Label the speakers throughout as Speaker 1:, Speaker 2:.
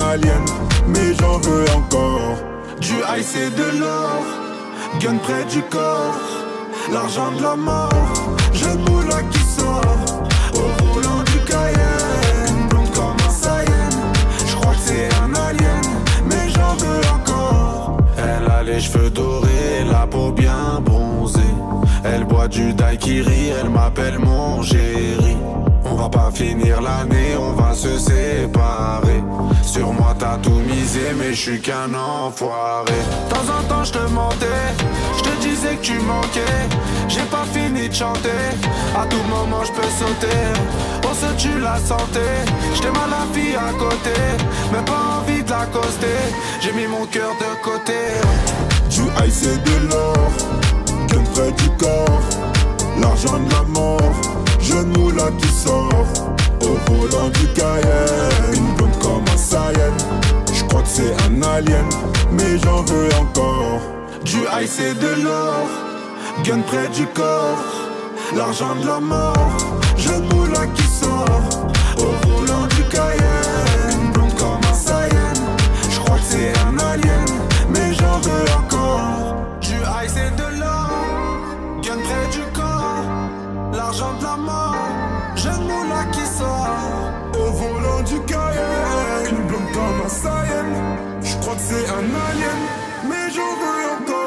Speaker 1: alien, mais j'en veux encore. Du high c'est de l'or, gun près du corps, l'argent de la mort, j'ai le moula qui sort, au volant du Cayenne, blonde comme un Saiyan, j'crois que c'est un alien, mais j'en veux encore. Elle a les cheveux dorés, la peau bien bronzée, elle boit du daiquiri, elle m'appelle mon chéri. On va pas finir l'année, on va se séparer. Sur moi t'as tout misé, mais je suis qu'un enfoiré. De temps en temps je te mentais, je te disais que tu manquais. J'ai pas fini de chanter, à tout moment je peux sauter. On se tue la santé, j't'aime à la vie à côté, mais pas envie de l'accoster. J'ai mis mon cœur de côté. Du high c'est de l'or, gun près du corps, l'argent de la mort, jeune moula qui sort, au volant du Cayenne, une blonde comme un Saiyan, j'crois que c'est un alien, mais j'en veux encore. Du high c'est de l'or, gun près du corps, l'argent de la mort, jeune moula qui sort, au volant du Cayenne, une blonde comme un Saiyan, j'crois que c'est un alien, mais j'en veux encore. Du high c'est de l'or, gun près du corps, l'argent de la mort, jeune moula qui sort, au volant du Cayenne, une blonde comme un Saiyan, j'crois que c'est un alien, mais j'en veux encore.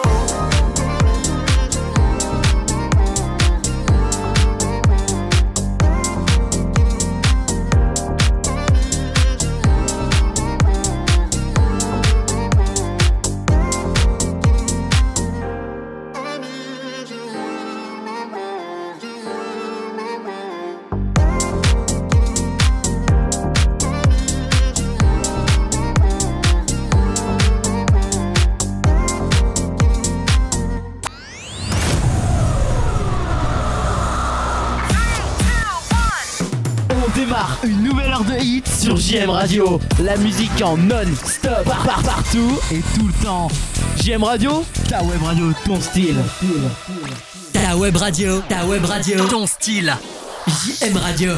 Speaker 2: Une nouvelle heure de hit sur JM Radio. La musique en non-stop, partout et tout le temps. JM Radio, ta web radio, ton style.
Speaker 3: Ta web radio, ton style. JM Radio.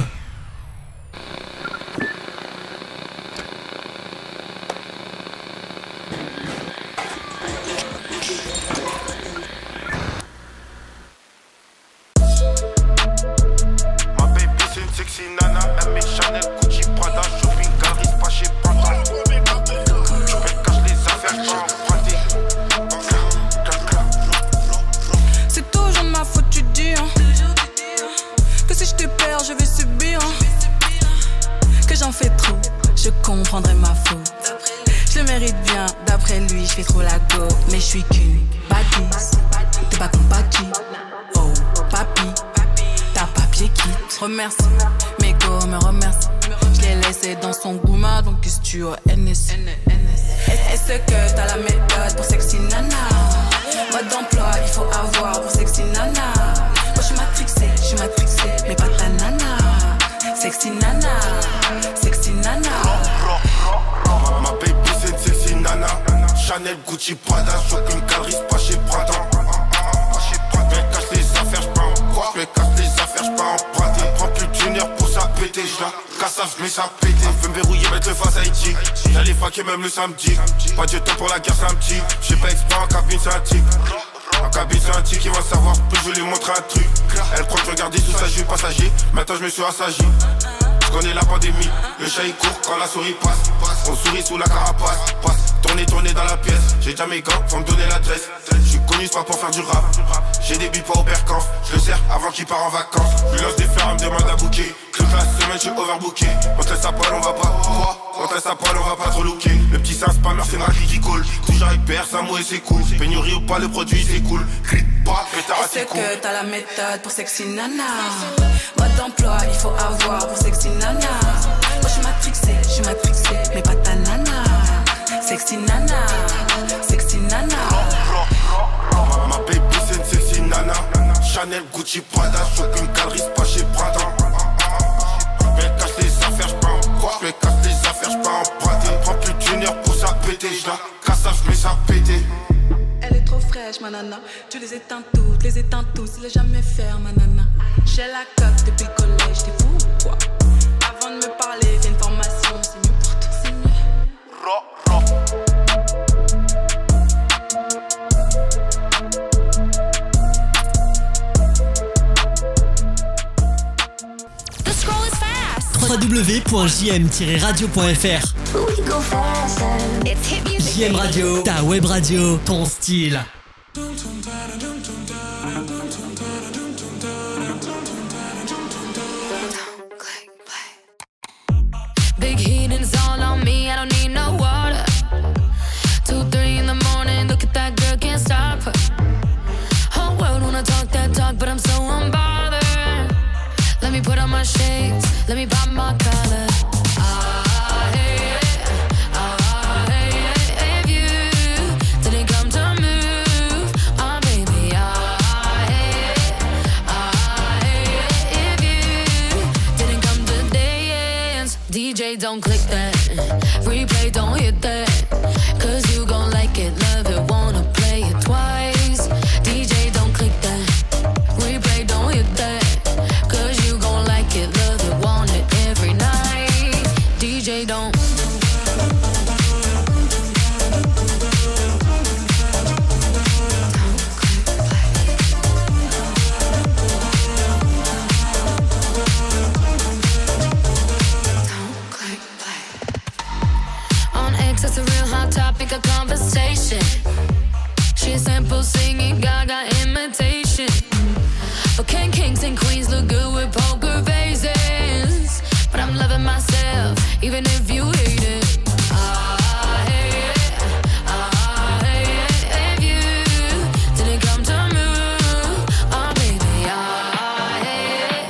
Speaker 4: Est-ce que t'as la méthode pour sexy nana? Mode d'emploi, il faut avoir pour sexy nana. Moi je suis matrixée, mais pas ta nana. Sexy nana, sexy nana.
Speaker 1: Ma baby c'est une sexy nana. Chanel, Gucci, Prada, shopping, galerie, pas chez Prada. Je me cache les affaires, j'pars en quoi? Je me cache les affaires, j'pars en Prada. Prends plus d'une heure pour ça péter, j'la casse, j'mets ça péter. Veux me verrouiller, mettre le face à Haïti. J'allais faquer même le samedi. Pas de temps pour la guerre, c'est un petit. J'sais pas expert en cabine, c'est un tic. En cabine, c'est un tic, il va savoir plus, je vais lui montrer un truc. Elle croit que je regardais sous sa jupe passager. Maintenant je me suis assagi. J'connais la pandémie, le chat il court quand la souris passe. On sourit sous la carapace, passe. Tourner dans la pièce, j'ai déjà mes gants, faut me donner l'adresse. J'suis connu, c'est pas pour faire du rap. J'ai des billes pas au percanf, je le sers avant qu'il part en vacances. Je lui lance des fleurs, elle me demande à bouquer. Toute la semaine, j'suis overbooké. On te laisse à poil, on va pas. On te laisse à poil, on va pas trop looker. Le petit c'est un spammer, c'est ma qui coule. Toujours avec PR, ça mouille, c'est cool. Pénurie ou pas, le produit c'est cool. Crit pas, pétard, c'est cool.
Speaker 4: Est-ce que t'as la méthode pour sexy nana? Mode d'emploi, il faut avoir pour sexy nana. Moi j'suis matrixée, mais pas ta nana. Sexy nana, sexy nana.
Speaker 1: Ma baby c'est une sexy nana. Chanel, Gucci, Prada, shopping, galerie, pas chez Prada. J'me cache les affaires, j'pars en quoi? J'me cache les affaires, j'pars en Prada. Prends plus d'une heure pour ça péter, j'la casse, j'mets ça péter.
Speaker 4: Elle est trop fraîche, ma nana. Tu les éteins tous, il est jamais faire, ma nana. J'ai la coque depuis le collège, t'es fou ou quoi? Avant de me parler, fais une formation, c'est mieux pour toi, c'est mieux.
Speaker 3: www.jm-radio.fr. JM Radio, ta web radio, ton style.
Speaker 5: Big heat and it's all on me, I don't need no water. 2, 3 in the morning, look at that girl, can't stop her. Whole world wanna talk that talk, but I'm so unbothered. Let me put on my shades, let me pop my collar. If you didn't come to move, oh baby, if you didn't come to dance, DJ don't click that, replay don't hit that, cause you gon' like it, love it, wanna play it twice. DJ don't click that, replay don't hit that, cause you gon' like it, love it, want it every night. DJ don't. That's a real hot topic of conversation. She's simple singing, Gaga imitation. But can kings and queens look good with poker faces? But I'm loving myself, even if you hate it. I hate it. If you didn't come to move, oh baby, I hate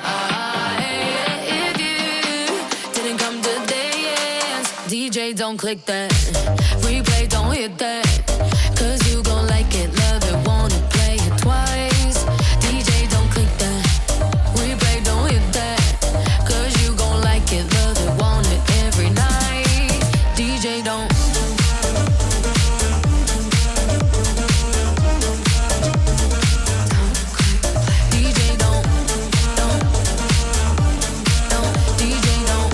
Speaker 5: it. If you didn't come to dance, DJ don't click that, replay don't hit that, cause you gon' like it, love it, wanna play it twice. DJ don't click that, replay don't hit that, cause you gon' like it, love it, want it every night. DJ don't. DJ don't. DJ don't.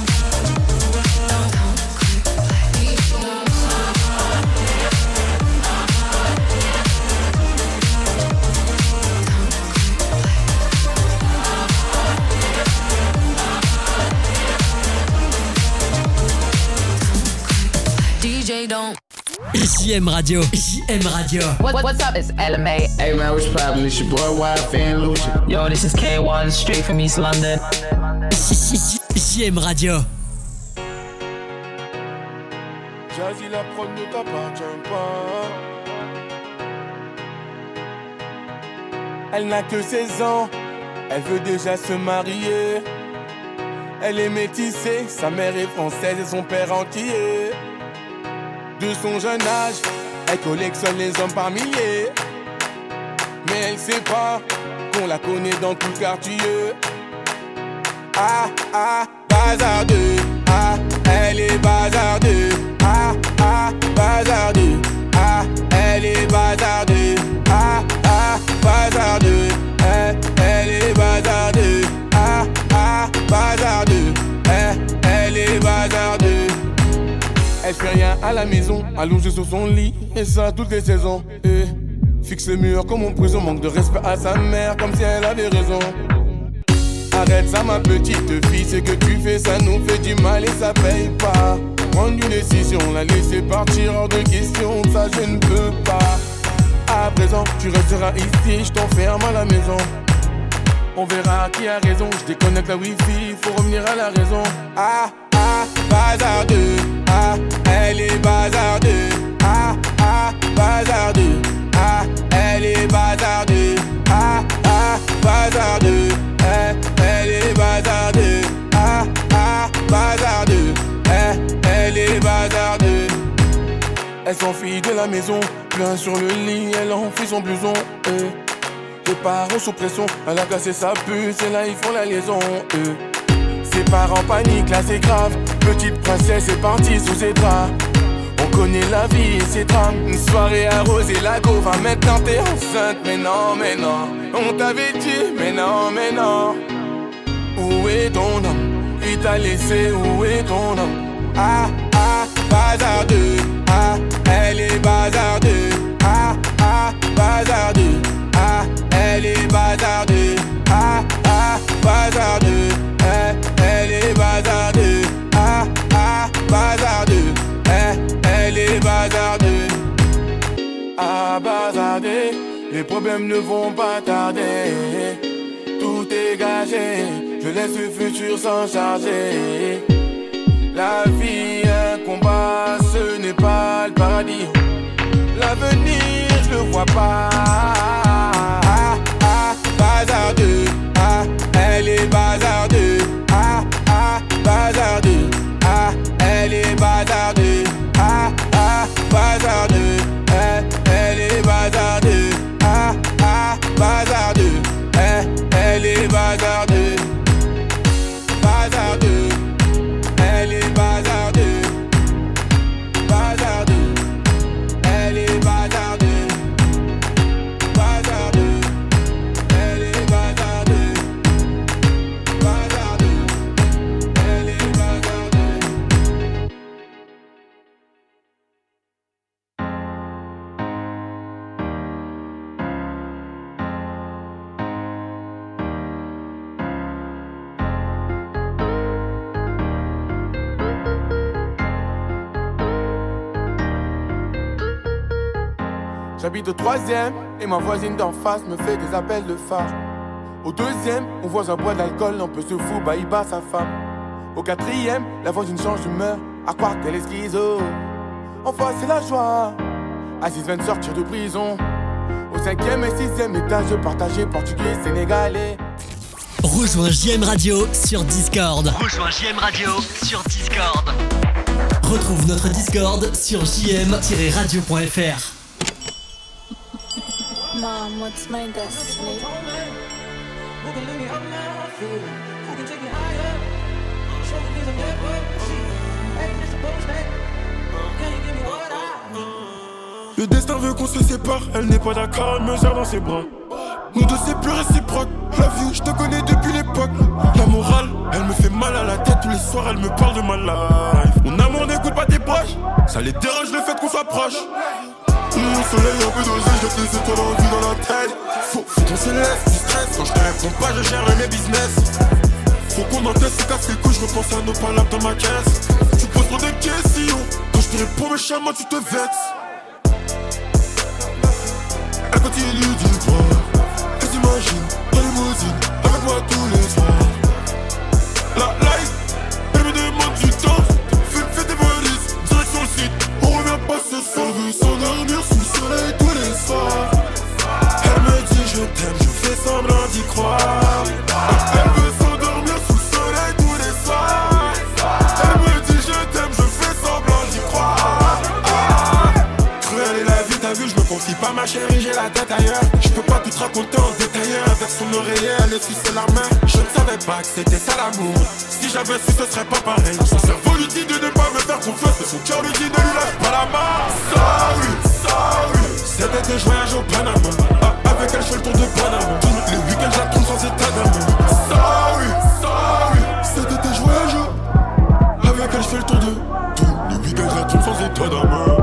Speaker 5: DJ don't.
Speaker 3: JM Radio, JM Radio.
Speaker 6: What's up? It's LMA.
Speaker 7: Hey man, what's poppin'? It's your boy Wild Fan Lucia.
Speaker 6: Yo, this is K1, straight from East London.
Speaker 3: JM Radio.
Speaker 8: Jazzy, la prod ne t'appartient pas. Elle n'a que 16 ans, elle veut déjà se marier. Elle est métissée, sa mère est française et son père antillais. De son jeune âge, elle collectionne les hommes par milliers. Mais elle sait pas qu'on la connaît dans tout le quartier. Ah, ah, bazardeux. Ah, elle est bazardeux. Ah, ah, bazardeux. Ah, elle est bazardeux. Ah, ah, bazardeux. Elle est bazardeux. Ah, ah, bazardeux. Elle est bazardeux. Elle fait rien à la maison, allongée sur son lit, et ça toutes les saisons. Fixe le mur comme en prison, manque de respect à sa mère, comme si elle avait raison. Arrête ça ma petite fille, ce que tu fais ça nous fait du mal et ça paye pas. Prendre une décision, la laisser partir hors de question, ça je ne peux pas. À présent tu resteras ici, je t'enferme à la maison. On verra qui a raison, je déconnecte la wifi, faut revenir à la raison. Ah, ah, bazardeux. Ah, elle est bazardeux. Ah, ah, bazardeux. Ah, elle est bazardeux. Ah, ah, bazardeux. Elle est bazardeux. Ah, ah, bazardeux. Elle est bazardeux. Elle s'enfuit de la maison, plein sur le lit, elle enfuit son blouson. Les parents sous pression, elle a cassé sa puce et là ils font la liaison. Ses parents paniquent, là c'est grave. Petite princesse est partie sous ses draps. On connaît la vie et ses drames. Une soirée arrosée, la go va maintenant t'es enceinte. Mais non, on t'avait dit, mais non. Où est ton homme? Il t'a laissé, où est ton homme? Ah, ah, bazardeux. Ah, elle est bazardeux. Ah, ah, bazardeux. Ah, elle est bazardeux. Ah, ah, bazardeux. Elle est bazardeux. à bazarder. Les problèmes ne vont pas tarder. Tout est gagé, je laisse le futur s'en charger. La vie est un combat, ce n'est pas le paradis. L'avenir, je le vois pas. Bazardeux, elle est bazardeux. Bazardeux, elle est bazardeux. Bazardeux, elle est bazardeux. Bazardeux, elle est bazardeux. Bazardeux, elle est bazardeux. Bazardeux, elle est bazardeux. Bazardeux, elle est bazardeux. Bazardeux, elle est bazardeux. J'habite au 3e et ma voisine d'en face me fait des appels de phare. Au 2e, mon voisin boit de l'alcool, on peut se foutre, bah il bat sa femme. Au 4e, la voisine change d'humeur, à croire qu'elle est schizo. Enfin c'est la joie, Aziz vient de sortir de prison. Au 5e et 6e étage, partagé portugais, sénégalais.
Speaker 3: Rejoins JM Radio sur Discord. Rejoins JM Radio sur Discord. Retrouve notre Discord sur jm-radio.fr.
Speaker 9: Mom, what's my destiny?
Speaker 1: Le destin veut qu'on se sépare, elle n'est pas d'accord, elle me serre dans ses bras. Nous deux c'est plus réciproque. La vie, je te connais depuis l'époque. La morale, elle me fait mal à la tête. Tous les soirs, elle me parle de ma life. Mon amour n'écoute pas tes proches. Ça les dérange le fait qu'on s'approche. Le soleil un peu dosé, jette des étoiles en vue dans la tête. Faut qu'on se laisse du stress. Quand je te réponds pas, je gère mes business. Faut qu'on encaisse, se casse les couilles, je repense à nos palabres dans ma caisse. Tu poses trop de questions. Quand je te réponds méchamment, tu te vexes. Elle continue d'y croire. Elle s'imagine dans limousine avec moi tous les soirs. La life, elle me demande du temps. Fais tes valises, direction le site. On revient pas ce soir. Elle veut s'endormir sous le soleil tous les soirs. Elle me dit je t'aime, je fais semblant d'y croire. Elle veut s'endormir sous le soleil tous les soirs. Elle me dit je t'aime, je fais semblant d'y croire. Cruelle est la vie, t'as vu, je me confie pas ma chérie, j'ai la tête ailleurs. Je peux pas tout te raconter en détail. Avec son oreiller, elle essuie la main. Je ne savais pas que c'était ça l'amour. Si j'avais su, ce serait pas pareil. Son cerveau lui dit de ne pas me faire confiance, mais son cœur lui dit de lui lâche pas la main. Sorry, sorry. Cet été, je voyage au Panama. Avec elle, je fais le tour de Panama. Les week-ends, je la tourne sans état d'âme. Sorry, sorry. Cet été, je voyage. Avec elle, je fais le tour de tous les week-ends, je la tourne sans état d'âme.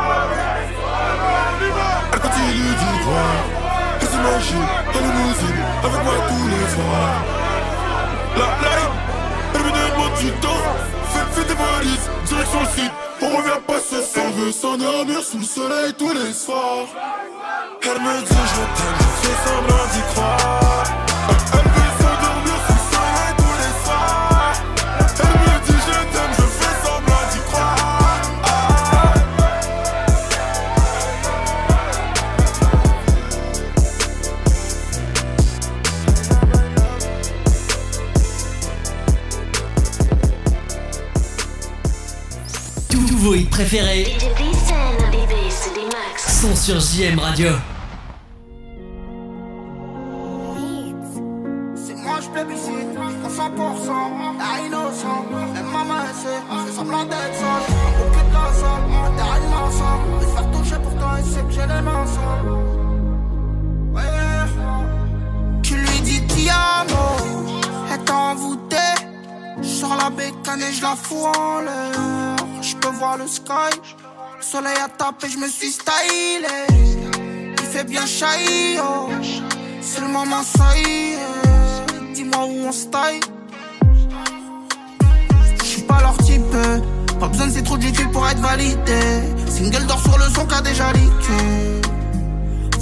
Speaker 1: Elle continue d'y croire. Elle s'imagine dans limousine avec moi tous les soirs. La life, elle me demande du temps. Fais tes valises, direction le site. On revient pas ce soir. Elle veut s'endormir sous le soleil tous les soirs. Elle me dit je t'aime, je fais semblant d'y croire. Elle veut s'endormir sous le soleil tous les soirs. Elle me dit je t'aime, je fais semblant d'y croire.
Speaker 3: Tous vos hits préférés sont sur JM Radio.
Speaker 10: C'est moi je plébiscite, à 100%, t'es innocent. Même maman elle sait, je fais semblant d'être seul. Au cul de la salle, t'es innocent. Je vais te faire toucher pourtant elle sait que j'ai les mains sales. Ouais. Tu lui dis ti amo, elle t'a envoûté. Je sors la bécane et je la fous en l'air. Je peux voir le sky, le soleil a tapé, je me suis stylé. Il fait bien chahi, oh. C'est le moment, ça y est. Dis-moi où on se taille. J'suis pas leur type, pas besoin de ces trous du cul pour être validé. Single d'or sur le son qu'a déjà leaké.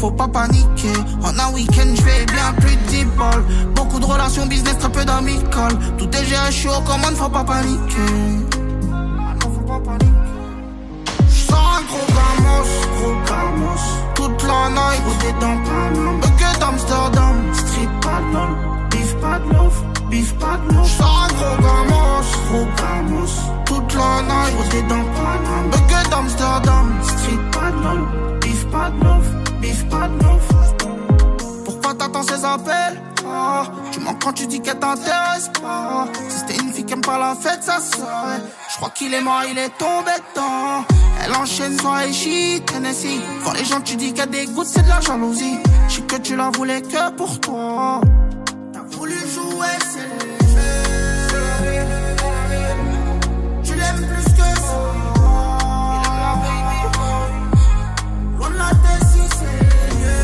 Speaker 10: faut pas paniquer. En un week-end, je fais bien plus de 10 balles. Beaucoup de relations business, très peu d'amical. Tout est géré chaud, comment ne faut pas paniquer. Non, faut pas paniquer. J'sens un gros gamos. Toute la night, rodé dans Paname. Bucket d'Amsterdam, street pas de lol. Beef pas de love, beef pas de love. J'sens un gros gamos. Toute la night, rodé dans Paname. Bucket d'Amsterdam, street pas de lol. Beef pas de love, beef pas de love. Pourquoi t'attends ces appels? Tu mens quand tu dis qu'elle t'intéresse pas. Si c'était une fille qui aime pas la fête, ça serait. Je crois qu'il est mort, il est tombé dedans. Elle enchaîne soirée shit, Tennessee. Quand les gens tu dis qu'il y a des gouttes, c'est de la jalousie. Je sais que tu la voulais que pour toi. T'as voulu jouer, c'est léger. Tu l'aimes plus que ça. Il aime la baby. Loin de la tête si c'est lié.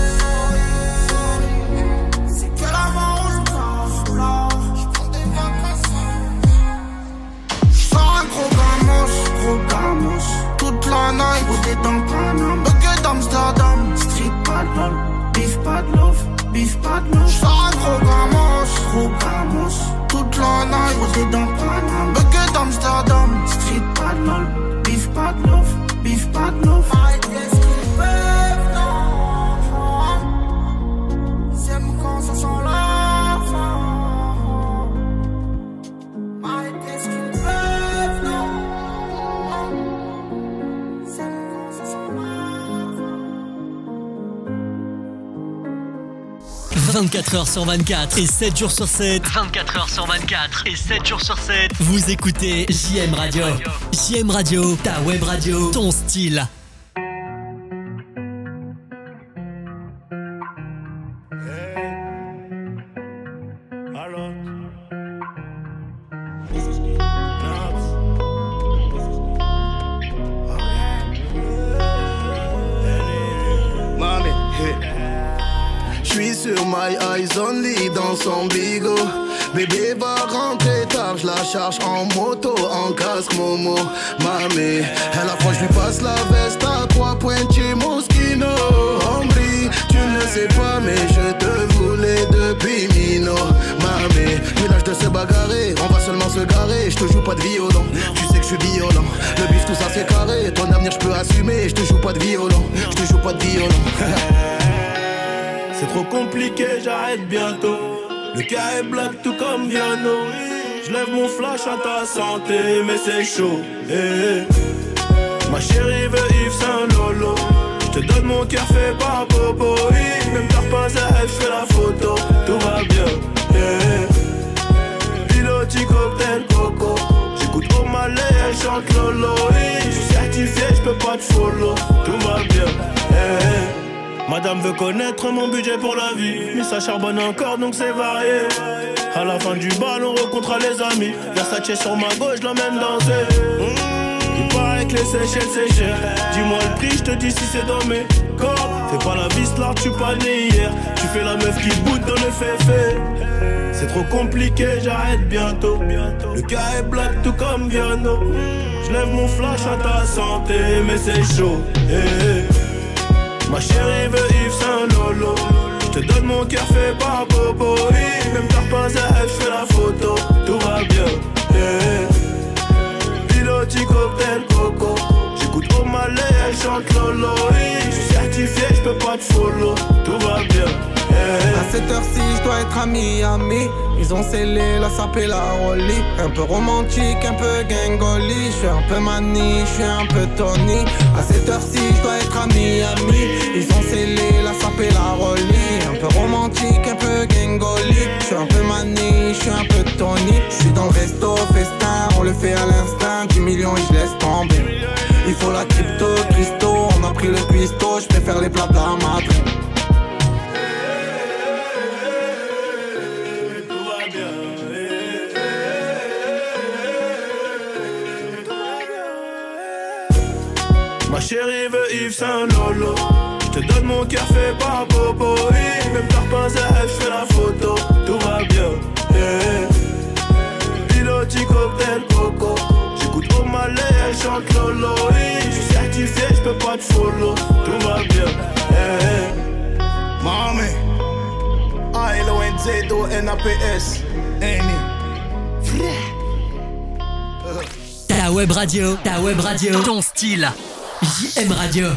Speaker 10: C'est que la mort ou le casse là. J'prends des vacances. J'sors un gros gamos. Toute la night, rodé dans Paname. Bucket d'Amsterdam, street pas de lol. Beef pas de love, beef pas de love. J'sors un gros gamos. Toute la night, rodé dans Paname. Bucket d'Amsterdam, street pas de lol. Beef pas de love, beef pas de love. Qu'est-ce qu'ils peuvent, non. Ils aiment quand ça sent la fin. Qu'est-ce qu'ils peuvent, non.
Speaker 3: 24h sur 24 et 7 jours sur 7.
Speaker 2: 24h sur 24 et 7 jours sur 7.
Speaker 3: Vous écoutez JM Radio. JM Radio, ta web radio, ton style.
Speaker 11: Sur my eyes only dans son bigot. Bébé va rentrer tard, je la charge en moto, en casque Momo. Mamé, elle a froid, je lui passe la veste à 3 points chez Moschino. Ombri, tu ne sais pas mais je te voulais depuis Mino. Mamé, plus l'âge de se bagarrer, on va seulement se garer. Je te joue pas de violon, tu sais que je suis violent. Le bif tout ça c'est carré, ton avenir je peux assumer. Je te joue pas de violon, je te joue pas de violon.
Speaker 12: C'est trop compliqué, j'arrête bientôt. Le cas est black tout comme Viano. Je lève mon flash à ta santé, mais c'est chaud. Ma chérie veut Yves Saint Lolo. Je te donne mon cœur fait par Bobo. Même t'as pas à je fais la photo. Tout va bien. Piloti cocktail coco. J'écoute au Malais, elle chante Lolo. Je suis certifié, je peux pas te follow. Tout va bien. Madame veut connaître mon budget pour la vie. Mais ça charbonne encore donc c'est varié. À la fin du bal on rencontrera les amis. Versace sur ma gauche, je l'emmène danser. Il paraît que les Seychelles c'est cher. Dis-moi le prix, je te dis si c'est dans mes corps. Fais pas la vis là, tu pas né hier. Tu fais la meuf qui boude dans le féfé. C'est trop compliqué, j'arrête bientôt. Le cas est black tout comme Viano. Je lève mon flash à ta santé, mais c'est chaud. Ma chérie veut Yves Saint Lolo. Je te donne mon cœur fait par Bobo. Même t'as pas à je fais la photo. Tout va bien. Piloti cocktail coco. J'écoute au Malais, elle chante Lolo. Je suis certifié, je peux pas te follow. Tout va bien.
Speaker 10: À cette heure-ci, je dois être à Miami. Ils ont scellé la sape et la rollie. Un peu romantique, un peu gangoli. Je suis un peu Mani, je suis un peu Tony. À cette heure-ci, je dois être à Miami. Ils ont scellé la sape et la rollie. Un peu romantique, un peu gangoli. Je suis un peu Mani, je suis un peu Tony. Je suis dans le resto, festin, on le fait à l'instinct. 10 millions et je laisse tomber. Il faut la crypto, Christo. On a pris le cuistot, je préfère les plats à Madrid.
Speaker 12: Ma chérie veut Yves Saint Lolo. Je te donne mon cœur fait par Bobo. Même t'as pas à je fais la photo. Tout va bien. Piloti cocktail coco. J'écoute au Malais, elle chante Lolo. Je suis certifié, je peux pas te follow. Tout va bien.
Speaker 10: Mami, A-L-O-N-Z-O-N-A-P-S.
Speaker 3: Ta web radio, ton style. JM Radio.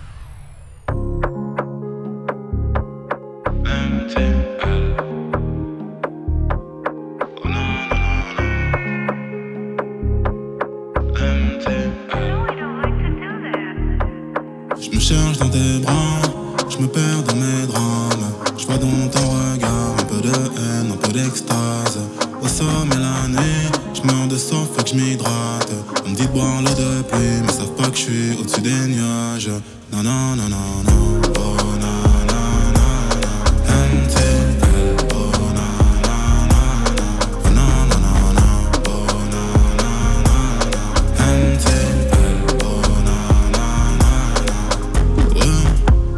Speaker 13: Je me cherche dans tes bras, je me perds dans mes drames. Je vois dans ton regard un peu de haine, un peu d'extase. Au sommet la nuit, je meurs de soif, faut que je m'hydrate. On me dit de boire l'eau de pluie, mais savent pas que je suis au-dessus des nuages. Non, non, non, non, non, oh, non, non, non, non. MTL, oh, non, non, non, non, oh, non, non, non, non, oh, non, non, non, non. MTL, oh, non, non, non, non. Ouais.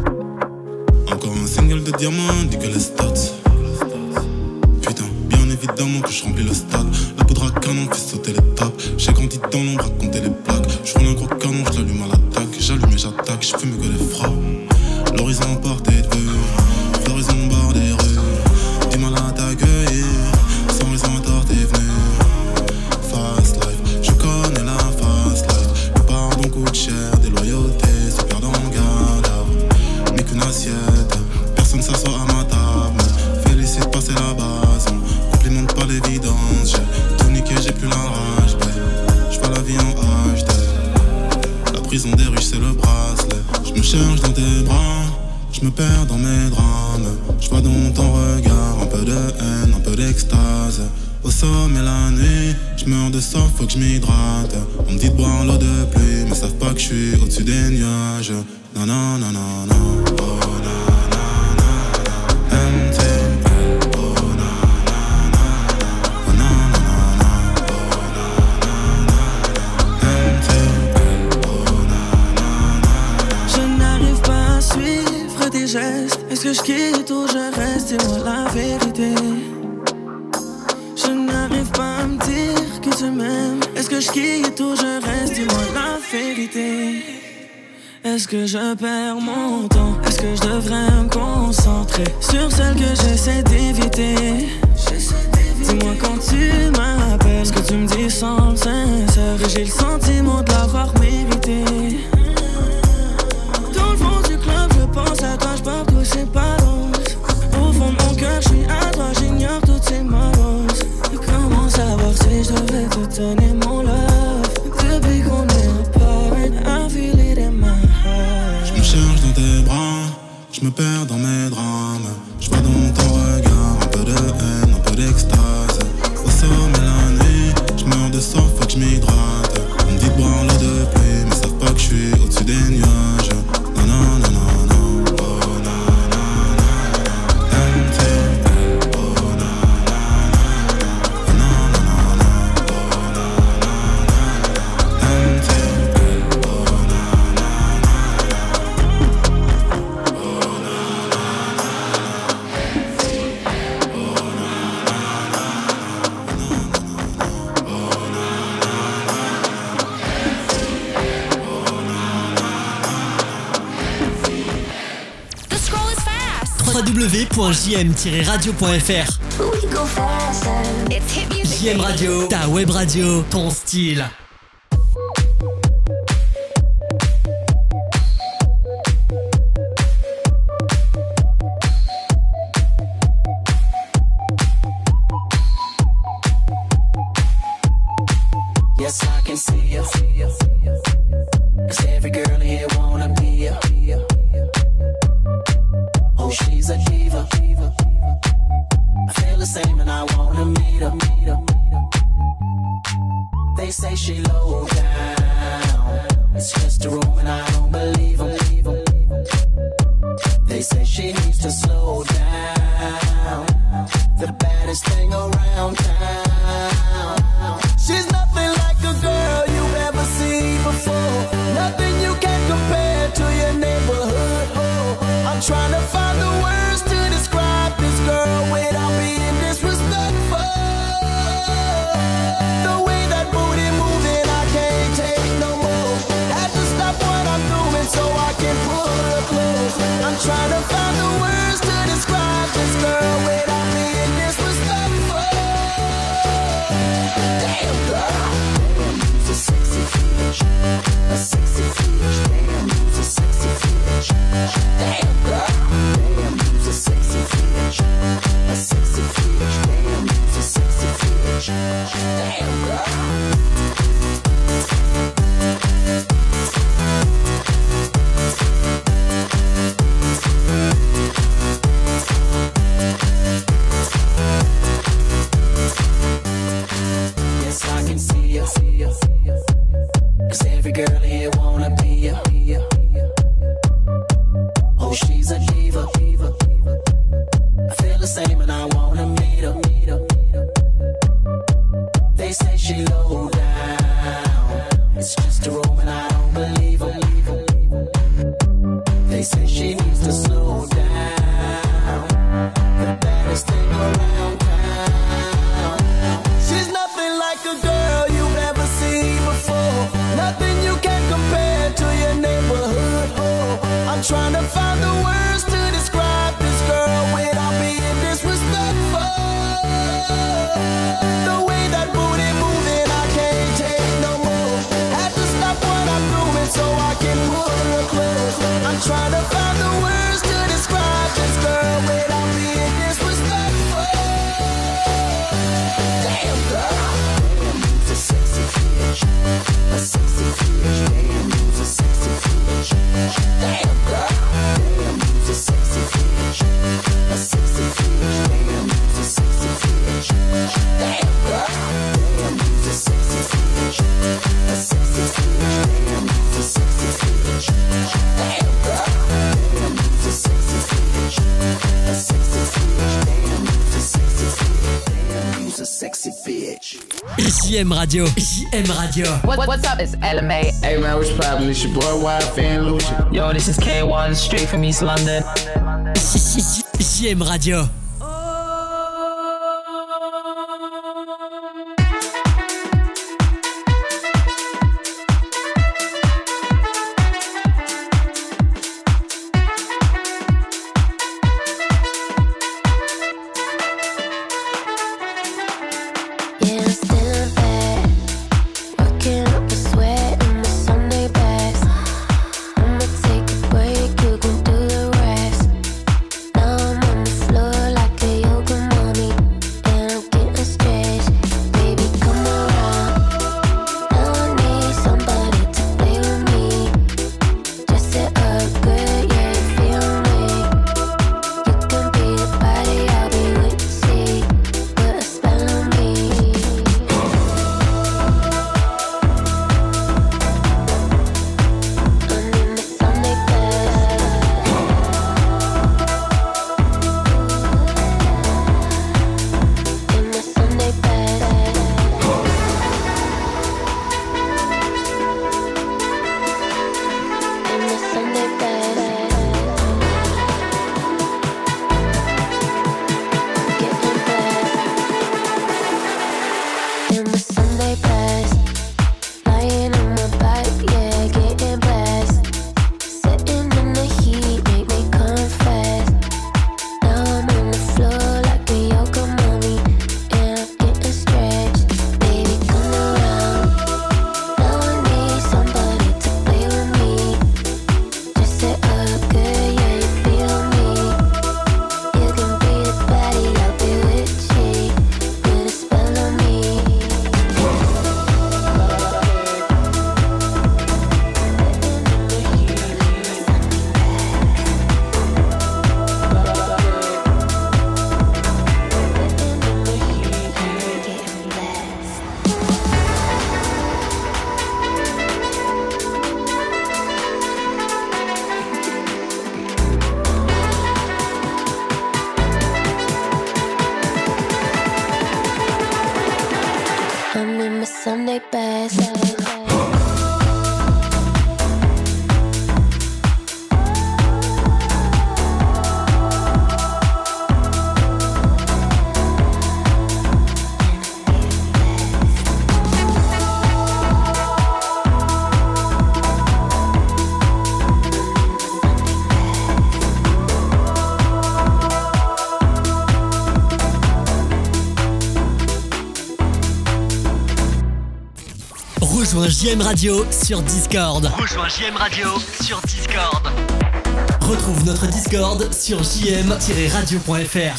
Speaker 13: Encore un single de diamant, dit que les stats. Putain, bien évidemment que je remplis le stade. La poudre à canon fait sauter les tapes. J'ai grandi dans l'ombre à compter les plaques. Je roule un gros canon, je l'allume à l'attaque. J'allume et j'attaque, je fume que des frappes. L'horizon porté de vue, l'horizon bord des rues. Du mal à t'accueillir, sans raison à tort t'es venu. Fast life, je connais la fast life. Le pardon coûte cher, des loyautés se perdent en garde. Mais qu'une assiette, personne s'assoit à ma table. Félicite passer la base, on complimente pas l'évidence. J'ai tout niqué, j'ai plus la rage, j'vois la vie en HD. La prison des riches c'est le bracelet. Je me cherche dans tes bras, je me perds dans mes drames. Je vois dans ton regard un peu de haine, un peu d'extase. Au sommet la nuit, je meurs de soif, faut que je m'hydrate. On me dit de boire l'eau de pluie, mais savent pas que je suis au-dessus des nuages. Non, non, non, non, non, oh, non, non, non, non. MTL, oh, non, non, non, non, oh, non, non, non, non, oh, non, non, non, non. MTL, oh, non, non, non, non.
Speaker 14: Je n'arrive pas à suivre tes gestes. Est-ce que je quitte ou je reste? Dis-moi la vérité. Je n'arrive pas à me dire que tu m'aimes. Est-ce que je quitte ou je reste? Dis-moi la vérité. Est-ce que je perds mon temps? Est-ce que je devrais me concentrer sur celle que j'essaie d'éviter? Dis-moi quand tu m'appelles ce que tu me dis semble sincère. Et j'ai le sentiment de l'avoir mérité. Dans le fond du club, je pense à toi, je pars toucher balance. Au fond de mon cœur, je suis à toi, j'ignore toutes ces maloses. Comment savoir si je devais te donner mon love? Depuis qu'on est apart, I feel it in my heart.
Speaker 13: Je me cherche dans tes bras, je me perds dans mes drames. Je vois dans ton regard un peu de haine, un peu d'extase. Au sommet la nuit, je meurs de soif, faut que je m'hydrate. On me dit de boire l'eau de pluie, mais savent pas que je suis au-dessus des nuages. Non, non, non, non, non, oh, non, non, non, non. MTL, oh, non, non, non, oh, non, non, non, non, oh, non, non, non, non. MTL, oh, non, non,
Speaker 3: www.jm-radio.fr. JM Radio, ta web radio, ton style.
Speaker 15: Yes, I can see you. 'Cause every girl here wanna be you. Oh, she's a diva. I feel the same and I wanna meet her. They say she wanna be a. Oh, she's a diva. I feel the same and I wanna meet her. They say she low down. It's just a room and I don't believe her. They say she needs to slow down. The baddest thing around town. She's nothing like a girl you've ever seen before. Nothing you can compare to your neighborhood. Oh, I'm trying to find the words to describe this girl without being disrespectful. The way that booty moving, I can't take no more. Had to stop what I'm doing so I can pull her close. I'm trying to find the words to describe this girl without being disrespectful. Damn girl, damn, you's a sexy bitch, a sexy bitch. Damn, you's a sexy bitch. Damn girl, damn, you's a sexy bitch, a sexy bitch. Damn, you's a sexy bitch. Damn girl, damn, you's a sexy bitch, a sexy bitch. Damn, you's a sexy bitch. Damn girl, damn, you's a sexy bitch, a sexy bitch. Damn, you's a sexy bitch. Damn, you's a sexy bitch.
Speaker 3: JM Radio.
Speaker 6: What's up? It's LMA.
Speaker 7: Hey man, what's poppin'? It's your boy YFN Lucha.
Speaker 6: Yo, this is K1, straight from East London.
Speaker 3: JM Radio.
Speaker 16: Sunday best.
Speaker 3: Rejoins JM Radio sur Discord. Retrouve notre Discord sur jm-radio.fr.
Speaker 8: Okay.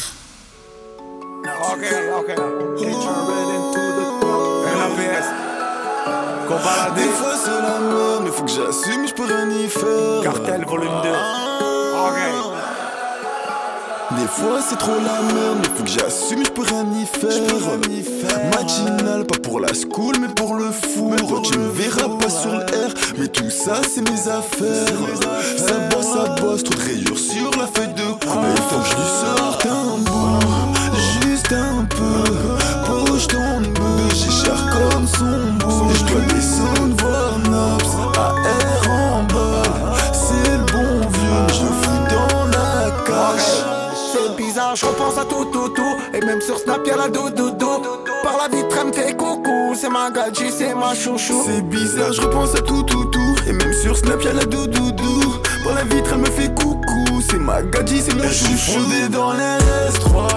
Speaker 8: Qu'on balade.
Speaker 1: Des fois c'est la merde, mais faut que j'assume, je peux rien y faire.
Speaker 8: Cartel volume 2. Ok.
Speaker 1: Des fois c'est trop la merde, mais faut que j'assume, je peux rien y faire. Matinal, pas pour la school, mais pour le four. Toi tu me verras pas sur le R, mais tout ça c'est mes affaires. Ça bosse, trop de rayures sur la feuille de cours. Il faut que je lui sorte un bout, juste un peu. Poche ton bœuf, j'ai cher comme son beau. Je dois descendre voir Naps, AR en bas. C'est le bon vieux, je le fous dans la cache.
Speaker 10: C'est bizarre, je repense à tout. Et même sur Snap y'a la doudou. Par la vitre elle me fait coucou. C'est ma gadji, c'est ma chouchou.
Speaker 1: C'est bizarre, je repense à tout. Et même sur Snap y'a la doudou. Par la vitre elle me fait coucou. C'est ma gadji, c'est mon chouchou. Je suis fondé dans les S3.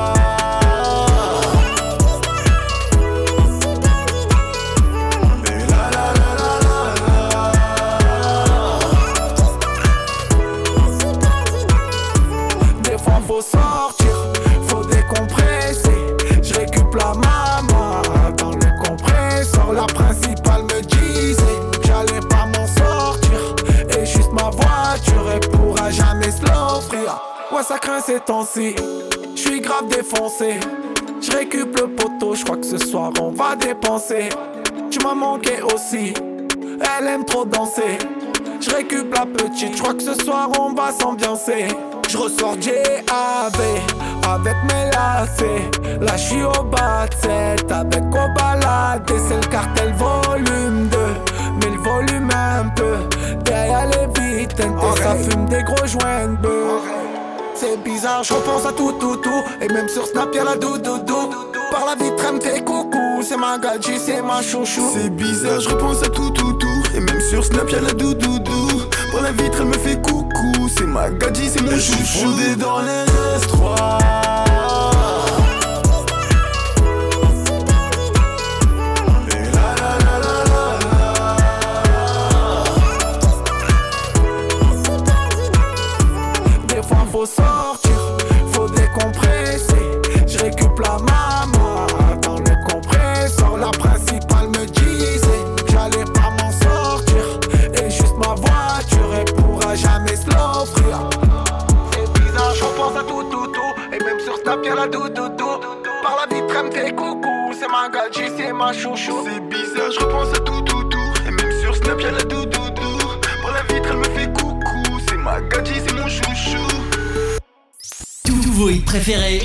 Speaker 10: Faut sortir, faut décompresser. Je récup la maman dans le compresseur. La principale me disait que j'allais pas m'en sortir. Et juste ma voiture, elle pourra jamais se l'offrir. Ouais, ça craint ces temps-ci. J'suis grave défoncé. Je récup le poteau, j'crois que ce soir on va dépenser. Tu m'as manqué aussi, elle aime trop danser. Je récup la petite, j'crois que ce soir on va s'ambiancer. Je ressors JAV avec mes lacets. Là j'suis au bas de 7 avec au balade. Et c'est le cartel volume 2. Mais le volume un peu. Derrière les vitres, ça fume des gros joints de bœuf. C'est bizarre, je repense à tout. Et même sur Snap y'a la doudou. Par la vitre elle me fait coucou. C'est ma gadji, c'est ma chouchou.
Speaker 1: C'est bizarre, je repense à tout. Et même sur Snap y'a la doudou. Par la vitre elle me fait coucou. C'est ma gadji, c'est mon chouchou. Je suis fondé dans les S3.
Speaker 10: Faut sortir, faut décompresser. Je récup la maman dans le compresseur. La principale me disait que j'allais pas m'en sortir. Et juste ma voiture, elle pourra jamais se l'offrir. C'est bizarre, je repense à tout. Et même sur Snap y'a la doudou. Par la vitre elle me fait coucou. C'est ma gadji, c'est ma chouchou.
Speaker 1: C'est bizarre, je repense à tout. Et même sur Snap y'a la doudou. Par la vitre elle me fait coucou. C'est ma gadji, c'est mon chouchou.
Speaker 3: Tous vos hits préférés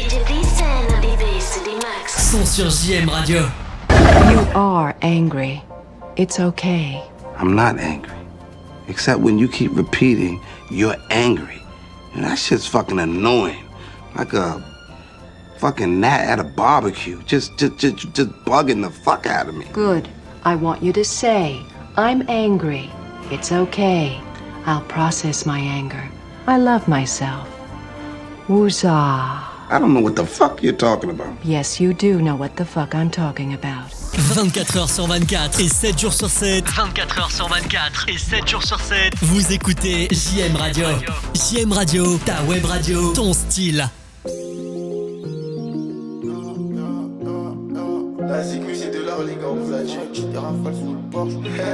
Speaker 3: sont sur JM Radio.
Speaker 16: You are angry. It's okay.
Speaker 17: I'm not angry. Except when you keep repeating, you're angry. And that shit's fucking annoying. Like a fucking gnat at a barbecue. Just bugging the fuck out of me.
Speaker 16: Good. I want you to say, I'm angry. It's okay. I'll process my anger. I love myself. Woozah.
Speaker 17: I don't know what the fuck you're talking about.
Speaker 16: Yes, you do know what the fuck I'm talking about.
Speaker 3: 24 heures sur 24 et 7 jours sur 7. 24 heures sur 24 et 7 jours sur 7. Vous écoutez JM Radio. JM Radio, ta web radio, ton style.
Speaker 10: La sécu c'est de l'art les gars, on vous a dit. Des rafales sous le porche.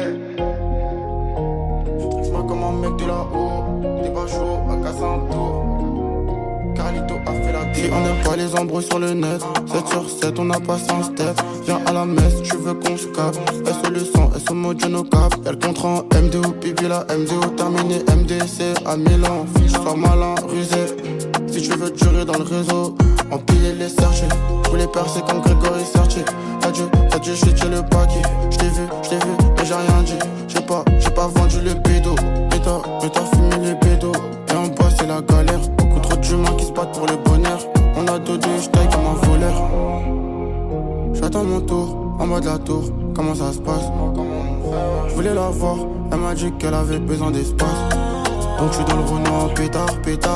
Speaker 10: Je tripe moi comme un mec de là-haut. Des bas chauds à casser un tour. Carlito a fait la vie. On n'aime pas les embrouilles sur le net. 7 sur 7, on a passé un step. Viens à la messe, tu veux qu'on se capte. SO le sang, SO mojo no cap. Y'a le contrat en MDO, pipi la MDO terminé. MDC à Milan, fiche sois malin, rusé. Si tu veux durer dans le réseau, empiler les sergés. Tous les percer comme Grégory Sertier. Adieu, je suis chez le paquet. J't'ai vu, mais j'ai rien dit. J'ai pas vendu le bédo. Mais t'as fumé les bédos. Et en bas c'est la galère. Beaucoup trop d'humains qui se battent pour le bonheur. On a dodé, j'taille comme un voleur. J'attends mon tour, en mode la tour. Comment ça se passe? Je voulais la voir, elle m'a dit qu'elle avait besoin d'espace. Donc je suis dans le Renault, pétard.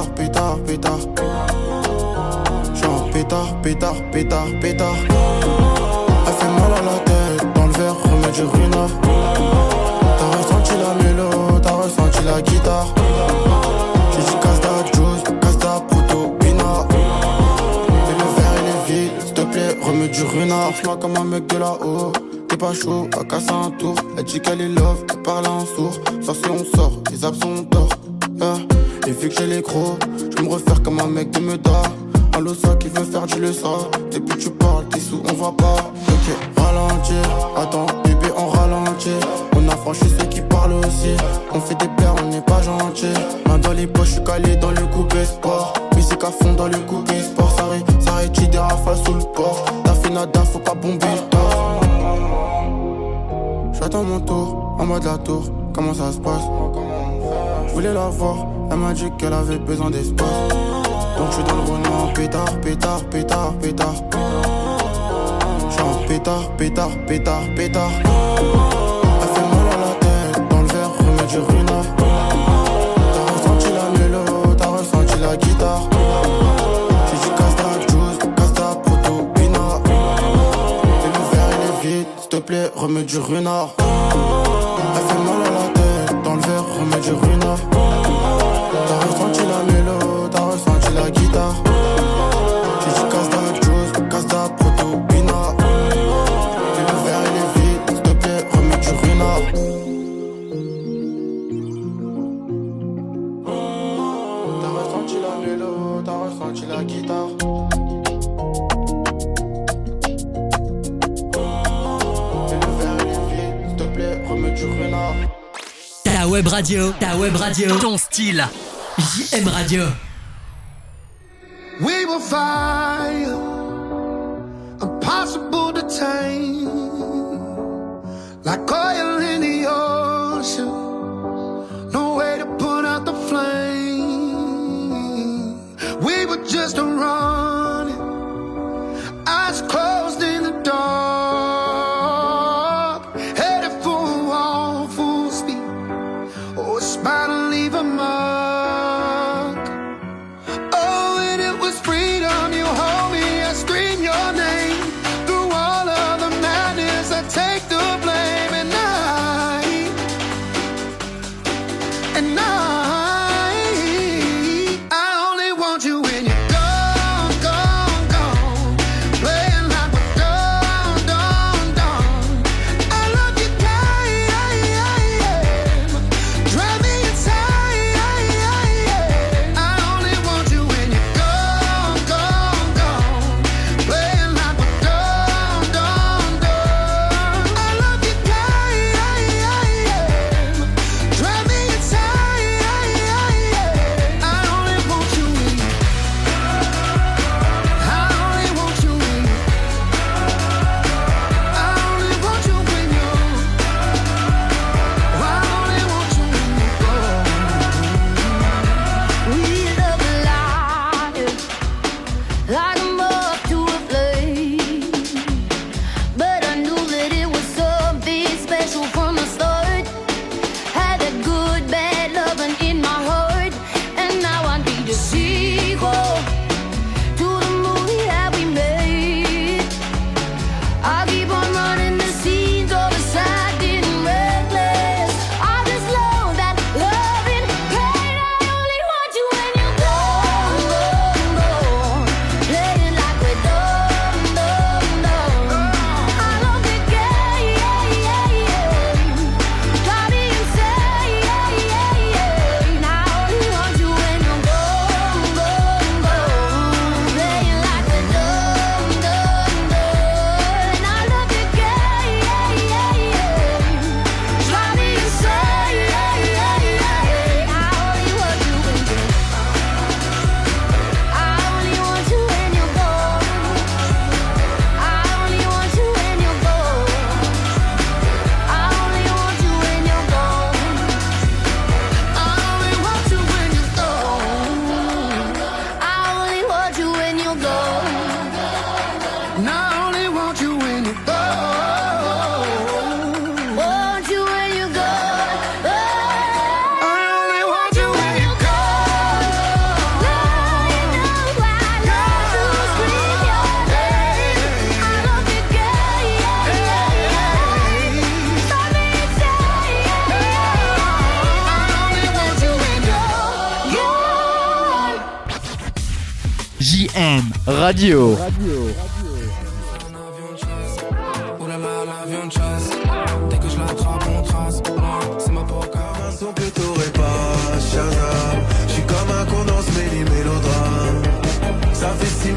Speaker 10: J'suis en pétard. Elle fait mal à la tête, dans le verre, remets du runard. T'as ressenti la mélo, t'as ressenti la guitare. J'ai dit casse-ta juice, casse-ta proto, bina. Et le verre il est vide, s'il te plaît, remets du runard. J'm'en comme un mec de là-haut, t'es pas chaud, à casser un tour. Elle dit qu'elle est love, elle parle en sourd. Sauf si on sort, les absents on dort. Et vu que j'ai les crocs, j'vais me refaire comme un mec de Meda. Allo ça qui veut faire du leçon. Depuis tu parles, t'es sous, on va pas. Ok, ralentir, attends, bébé, on ralentit. On a franchi ceux qui parlent aussi. On fait des paires, on n'est pas gentil. Main dans les poches, je suis calé dans le coupé sport. Musique à fond dans le coupé sport. Ça rétire des rafales sous le port. T'as fait nada, faut pas bomber le tort. J'attends mon tour, en mode la tour. Comment ça se passe? Je voulais la voir, elle m'a dit qu'elle avait besoin d'espace. Donc je suis dans le roulement, pétard, pétard, pétard, pétard. J'suis en pétard, pétard, pétard, pétard. Elle fait mal à la tête, dans le verre, remets du ruina. T'as ressenti la mélo, t'as ressenti la guitare. J'ai dit casse ta juice, casse ta proto, pina. Et le verre il est vide, s'il te plaît, remets du ruina. Elle fait mal à la tête, dans le verre, remets du ruina. T'as ressenti la mélo, t'as ressenti la guitare. J'ai dit casse ta juice, casse ta proto, pina. Et le verre il est vide, s'il te plaît, remets du ruina. T'as ressenti la mélo, t'as ressenti la guitare. Et le verre il est vide, s'il te plaît, remets du ruina.
Speaker 3: Ta web radio, ton style. JM Radio.
Speaker 11: We will fire, impossible to tame, like oil in the ocean, no way to put out the flame. We were just running, eyes closed in the dark, headed for a wall, full speed. Oh, it's bound to leave a mark. Oh, and it was freedom. You hold me, I scream your name. Through all of the madness, I take the blame. And I only want you when you're gone, gone, gone. Playing like we're done, done, done. I love you, drive me insane. I only want you when you're gone, gone, gone. Playing like we're done, done, done. I love you, drive me insane. I only want you when you. I only want you when you. I only want you when you. I only want you when you go.
Speaker 5: We love life like a moth to a flame, but I knew that it was something special from the start. Had that good, bad loving in my heart, and now I need a sequel to the movie that we made. I keep on running the scenes of the sad and reckless. I just know that loving pain. I only want you when you're gone, gone, gone. Playing like we're done, done, done. I love the game, drive me insane. I only want you when you're gone, gone, gone. Playing like we're done, done, done. I love the game, drive me insane. I only want you when you're. I only want you when you're gone. I only want you when you're gone. I only want you when you're gone.
Speaker 11: I only want you when you're gone.
Speaker 5: I only want you when you're gone.
Speaker 11: And I only want you when you're gone.
Speaker 5: Want you when you're gone.
Speaker 11: I only want you when you're gone.
Speaker 2: JM Radio.
Speaker 12: Oulala, l'avion de chasse. Dès que je l'attrape, on trace. C'est ma poca. Un son que t'aurais pas, Shazam. J'suis comme un con dans ce mélodrame. Ça fait 6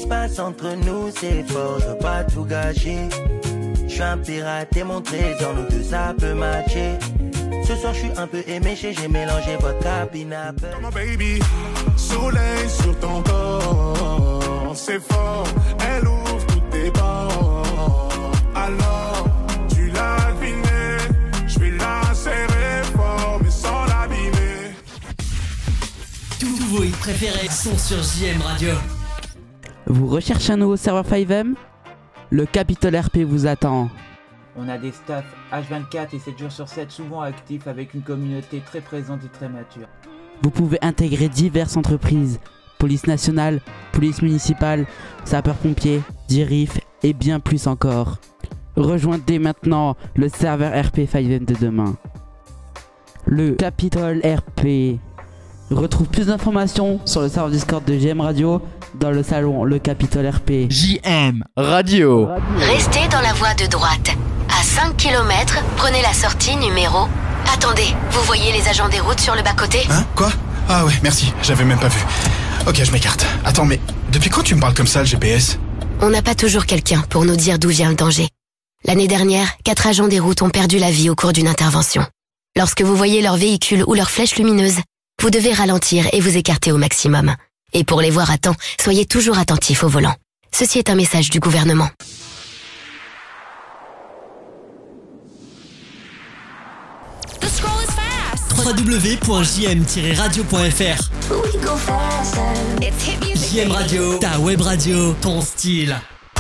Speaker 18: passe entre nous, c'est fort, je veux pas tout gâcher. Je suis un pirate et mon trésor, nous deux ça peut matcher. Ce soir je suis un peu éméché, j'ai mélangé votre cabine à peur.
Speaker 1: Come on baby, soleil sur ton corps, c'est fort, elle ouvre toutes tes bords. Alors, tu l'as deviné, je vais la serrer fort, mais sans l'abîmer.
Speaker 3: Tous vos hits préférés sont sur JM Radio.
Speaker 2: Vous recherchez un nouveau serveur 5M? Le Capitol RP vous attend.
Speaker 19: On a des staffs H24 et 7 jours sur 7 souvent actifs avec une communauté très présente et très mature.
Speaker 2: Vous pouvez intégrer diverses entreprises, police nationale, police municipale, sapeurs-pompiers, DIRIF et bien plus encore. Rejoignez dès maintenant le serveur RP 5M de demain. Le Capitol RP. Retrouve plus d'informations sur le serveur Discord de JM Radio dans le salon Le Capitol RP. JM Radio.
Speaker 20: Restez dans la voie de droite. À 5 km, prenez la sortie numéro... Attendez, vous voyez les agents des routes sur le bas-côté?
Speaker 21: Hein? Quoi? Ah ouais, merci, j'avais même pas vu. Ok, je m'écarte. Attends, mais depuis quand tu me parles comme ça, le GPS?
Speaker 20: On n'a pas toujours quelqu'un pour nous dire d'où vient le danger. L'année dernière, 4 agents des routes ont perdu la vie au cours d'une intervention. Lorsque vous voyez leur véhicule ou leur flèche lumineuse, vous devez ralentir et vous écarter au maximum. Et pour les voir à temps, soyez toujours attentifs au volant. Ceci est un message du gouvernement.
Speaker 3: www.jm-radio.fr. JM Radio, ta web radio, ton style.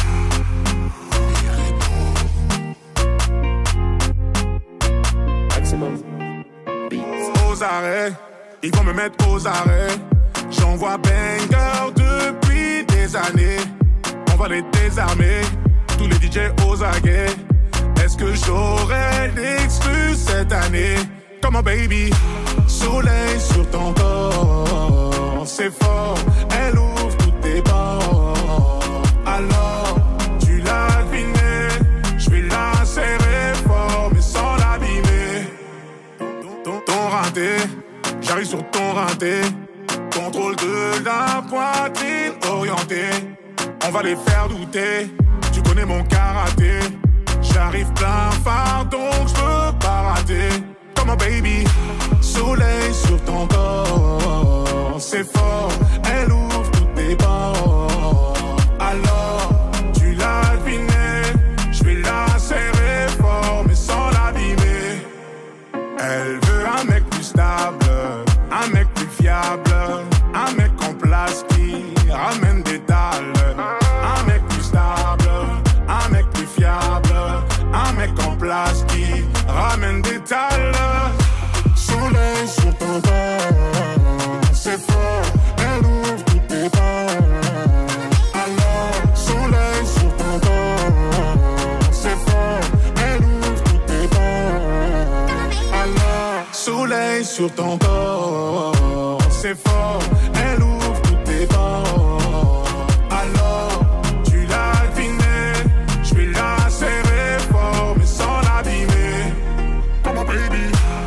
Speaker 1: Aux arrêts, ils vont me mettre aux arrêts. J'envoie banger depuis des années. On va les désarmer, tous les DJ aux aguets. Est-ce que j'aurai l'exclu cette année? Come on baby, soleil sur ton corps, c'est fort, elle ouvre toutes tes bords. Alors, tu l'as deviné, je vais la serrer fort, mais sans l'abîmer. Ton rinté, j'arrive sur ton rinté. Contrôle de la poitrine orientée. On va les faire douter, tu connais mon karaté. J'arrive plein phare donc je peux pas rater. Come on baby, soleil sur ton corps, c'est fort, elle ouvre toutes tes bords. Alors, tu l'as deviné, je vais la serrer fort mais sans l'abîmer. Elle veut un mec plus stable, un mec plus fiable, un mec en place qui ramène des dalles. Un mec plus stable, un mec plus fiable, un mec en place qui ramène des dalles. Soleil sur ton corps, c'est fort, elle ouvre toutes tes bords. Alors, soleil sur ton corps, c'est fort, elle ouvre toutes tes bords. Alors, soleil sur ton corps, c'est fort, elle ouvre toutes tes bords. Alors, tu l'as deviné, je vais la serrer fort mais sans l'abîmer. Come on baby.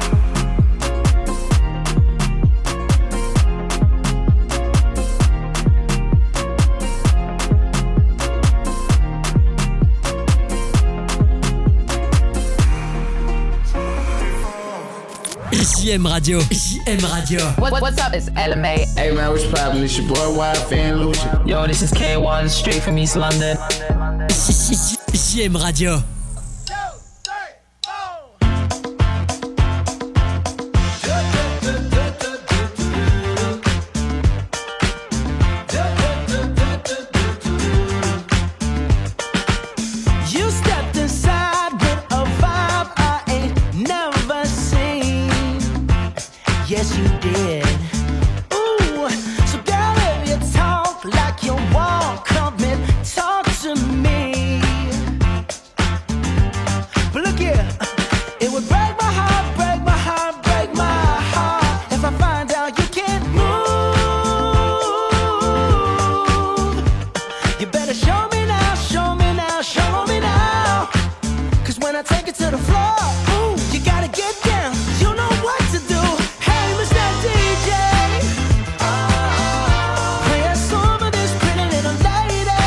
Speaker 3: JM Radio. JM Radio.
Speaker 6: What's up? It's LMA.
Speaker 7: Hey man, what's poppin'? It's your boy YF and Lucian.
Speaker 6: Yo, this is K1 straight from East London.
Speaker 3: JM Radio.
Speaker 22: Yes, you did. Ooh, so girl, if you talk like you walk, come and talk to me. But look here, it would break my heart, break my heart, break my heart if I find out you can't move. You better show me now, show me now, show me now. 'Cause when I take it to the floor, ooh, you gotta get down. You know what to do. DJ, play a song of this pretty little lady.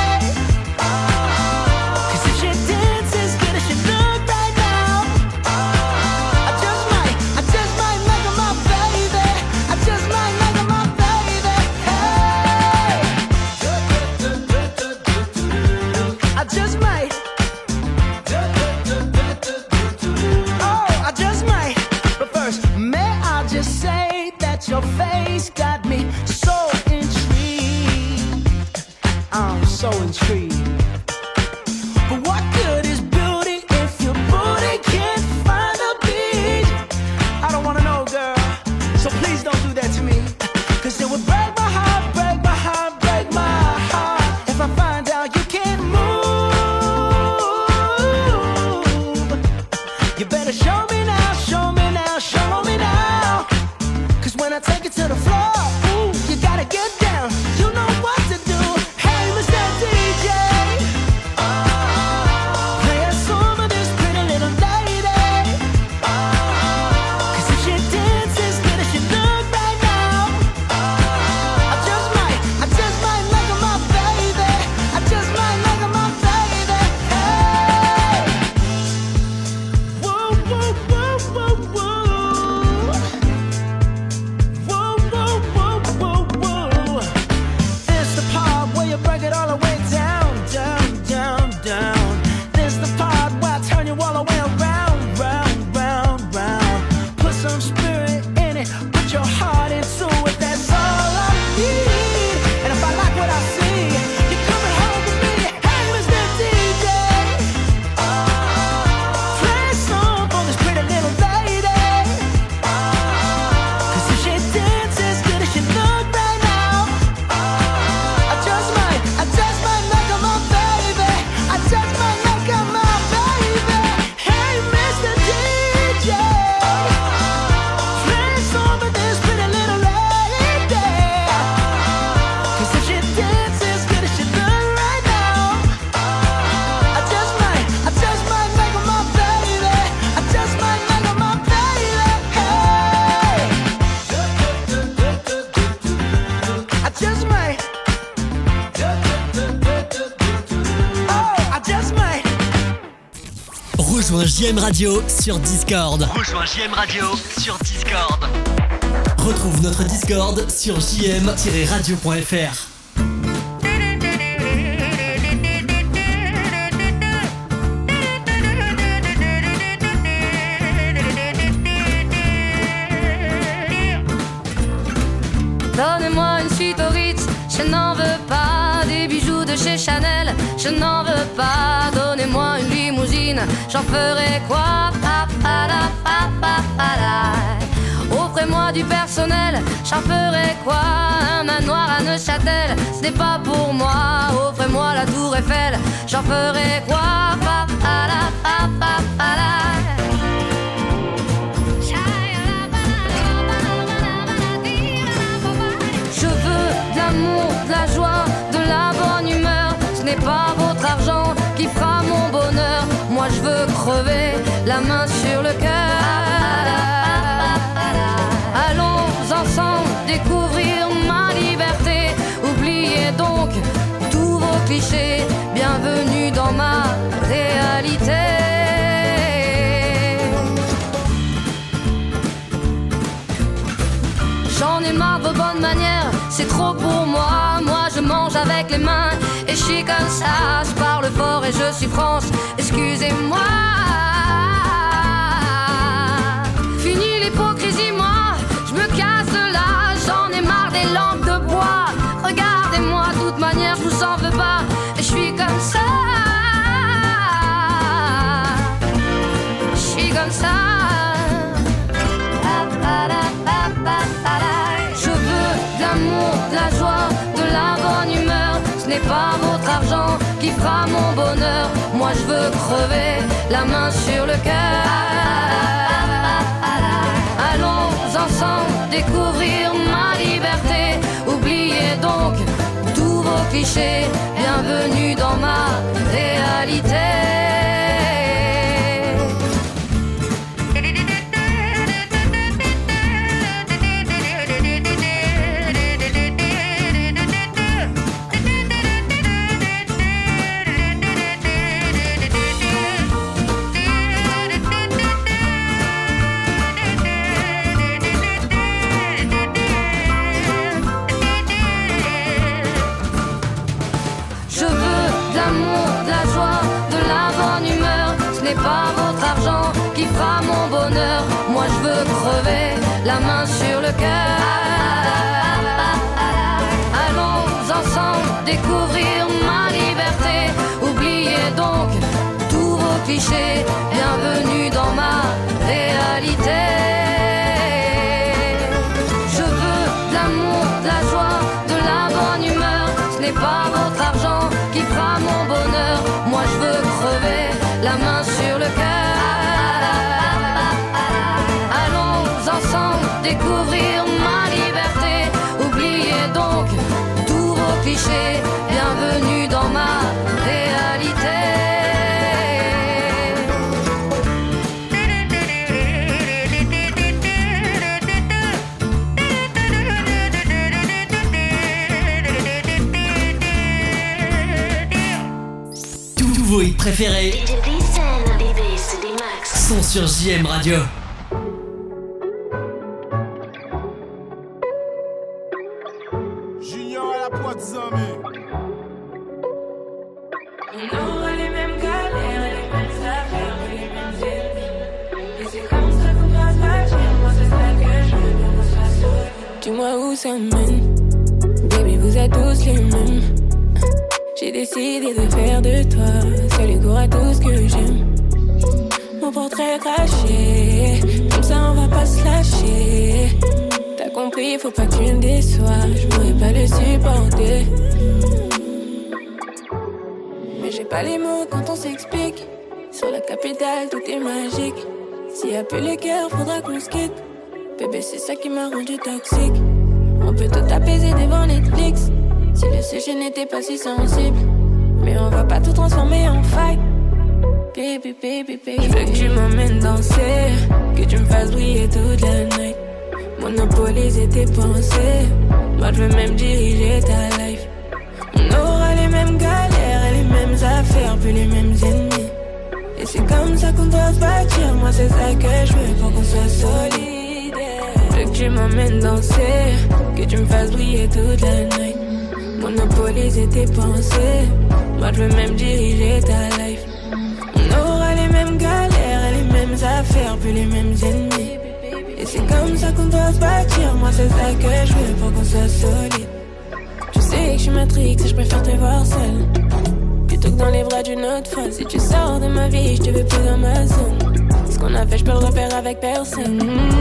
Speaker 22: You better show me now, show me now, show me now. Cause when I take it to the floor, ooh, you gotta get down. You know what to do. Hey, Mr. DJ, play a song of this pretty little lady. Cause if she dances good as she look right now, I just might make her my baby. I just might make her my baby. Hey, whoa, whoa, whoa, whoa, whoa. Whoa, whoa, whoa, whoa, whoa. This the part where you break it all the way down, down, down, down. This the part where I turn you all the way around, round, round, round. Put some spirit in it, put your heart into it. That's all I need. And if I like what I see, you're coming home with me. Hey, Mr. DJ, play a song for this pretty little lady. Cause if she dances good as she look right now, I just might make her my baby. I just might make her my baby. Hey, Mr. DJ, play a song for this pretty little lady. Cause if she dances good as she look right now, I just might make her my baby. I just might make her my baby. Hey, I just might. Oh, I just might.
Speaker 3: Rejoins JM Radio sur Discord.
Speaker 4: Rejoins JM Radio sur Discord.
Speaker 3: Retrouve notre Discord sur jm-radio.fr.
Speaker 5: Donnez-moi une suite au Ritz, je n'en veux pas. Des bijoux de chez Chanel, je n'en veux pas. Donnez-moi une limousine, j'en ferai quoi? Offrez-moi du personnel, j'en ferai quoi? Un manoir à Neuchâtel, ce n'est pas pour moi. Offrez-moi la tour Eiffel, j'en ferai quoi? Je veux de l'amour, de la joie, de la bonne humeur. Ce n'est pas votre argent qui fera mon bonheur. Moi je veux crever, la main sur le cœur. Allons ensemble découvrir ma liberté. Oubliez donc tous vos clichés. Bienvenue dans ma réalité. J'en ai marre de vos bonnes manières, c'est trop pour moi. Moi je mange avec les mains et je suis comme ça. Je parle fort et je suis France, excusez-moi. Fini l'hypocrisie, moi je me casse de là. J'en ai marre des lampes de bois. Regardez-moi, de toute manière je vous en veux pas. Et je suis comme ça. Je suis comme ça. Je veux de l'amour, de la joie, de la bonne humeur. Ce n'est pas votre argent qui fera mon bonheur. Moi je veux crever, la main sur le cœur. Allons ensemble découvrir ma liberté. Oubliez donc tous vos clichés. Bienvenue dans ma réalité. Pas votre argent qui fera mon bonheur. Moi je veux crever, la main sur le cœur. Allons ensemble découvrir ma liberté. Oubliez donc tous vos clichés. Bienvenue dans ma réalité. Je veux de l'amour, de la joie, de la bonne humeur. Ce n'est pas votre argent qui fera mon bonheur. Moi je veux crever, la main sur le cœur. clichés. Bienvenue dans ma réalité.
Speaker 3: Tous vos hits préférés sont sur JM Radio.
Speaker 12: Junior à la pointe Zami.
Speaker 9: On aura les mêmes galères, les mêmes affaires, les mêmes ennemis. Et c'est comme ça qu'on doit se bâtir. Moi c'est ça que je veux pour qu'on soit solides. Dis-moi où ça mène. Baby, vous êtes tous les mêmes. J'ai décidé de faire de toi celui qui aura tout ce que j'aime. Mon portrait craché, comme ça on va pas se lâcher. T'as compris, faut pas que tu me déçois, je pourrais pas le supporter. Mais j'ai pas les mots quand on s'explique. Sur la capitale, tout est magique. S'il y a plus le cœur, faudra qu'on se quitte. Bébé, c'est ça qui m'a rendu toxique. On peut tout apaiser devant Netflix. Si le sujet n'était pas si sensible. Mais on va pas tout transformer en fight. Baby, baby, baby. Je veux que tu m'emmènes danser, que tu me fasses briller toute la nuit. Monopoliser tes pensées. Moi je veux même diriger ta life. On aura les mêmes galères et les mêmes affaires, puis les mêmes ennemis. Et c'est comme ça qu'on doit se bâtir. Moi c'est ça que je veux pour qu'on soit solide. Je veux que tu m'emmènes danser, que tu me fasses briller toute la nuit. Monopoliser tes pensées. Moi je veux même diriger ta life. On aura les mêmes galères et les mêmes affaires, puis les mêmes ennemis. Et c'est comme ça qu'on doit se bâtir. Moi c'est ça que je veux pour qu'on soit solide. Tu sais que je suis matrix et je préfère te voir seule plutôt que dans les bras d'une autre folle. Si tu sors de ma vie, je te veux plus dans ma zone. Ce qu'on a fait, je peux le refaire avec personne.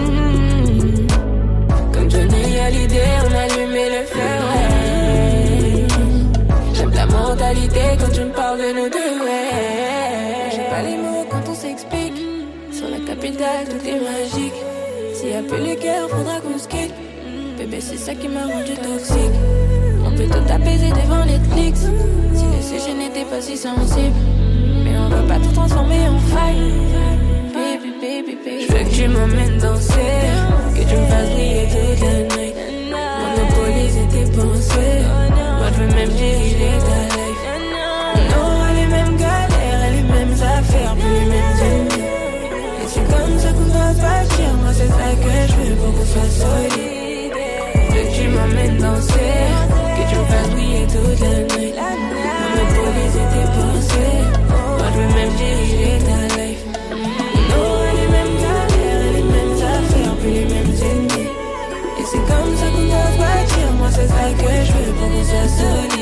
Speaker 9: Comme Johnny Hallyday, on a allumé le feu, ouais. J'aime ta mentalité quand tu me parles de nous deux, ouais. J'ai pas les mots quand on s'explique. Sur la capitale, tout est magique. S'il y a plus le cœur, faudra qu'on se quitte. Bébé, c'est ça qui m'a rendu toxique. On peut tout apaiser devant Netflix. Si le sujet n'était pas si sensible. Mais on va pas tout transformer en fight. Baby, baby, baby. Je veux que tu m'emmènes danser, que tu me fasses briller toute la nuit. Monopoliser tes pensées. Moi je veux même diriger ta life. On aura les mêmes galères et les mêmes affaires, puis les mêmes ennemis. Et c'est comme ça qu'on doit se bâtir. Moi c'est ça que je veux pour qu'on soit solide. Je veux que tu m'emmènes danser, que tu me fasses briller toute la nuit. Monopoliser tes pensées. Moi je veux même diriger ta life. On aura les mêmes galères et les mêmes affaires, puis les mêmes ennemis. Et c'est comme ça qu'on doit se bâtir. Moi c'est ça que je veux pour qu'on soit solide.